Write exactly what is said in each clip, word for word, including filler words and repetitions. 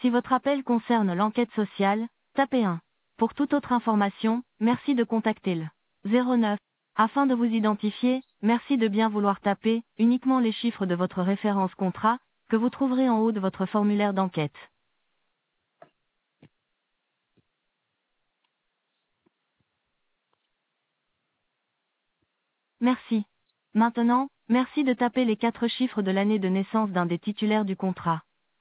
Si votre appel concerne l'enquête sociale, tapez un. Pour toute autre information, merci de contacter le zéro neuf. Afin de vous identifier, merci de bien vouloir taper uniquement les chiffres de votre référence contrat, que vous trouverez en haut de votre formulaire d'enquête. Merci. Maintenant, merci de taper les quatre chiffres de l'année de naissance d'un des titulaires du contrat.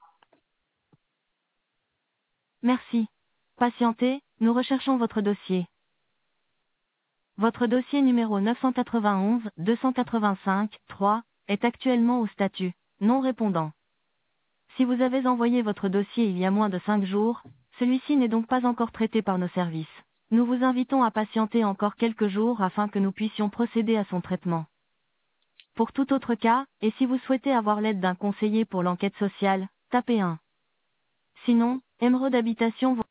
Merci. Patientez, nous recherchons votre dossier. Votre dossier numéro neuf cent quatre-vingt-onze deux cent quatre-vingt-cinq trois est actuellement au statut non répondant. Si vous avez envoyé votre dossier il y a moins de cinq jours, celui-ci n'est donc pas encore traité par nos services. Nous vous invitons à patienter encore quelques jours afin que nous puissions procéder à son traitement. Pour tout autre cas, et si vous souhaitez avoir l'aide d'un conseiller pour l'enquête sociale, tapez un. Sinon, Émeraude Habitation vous...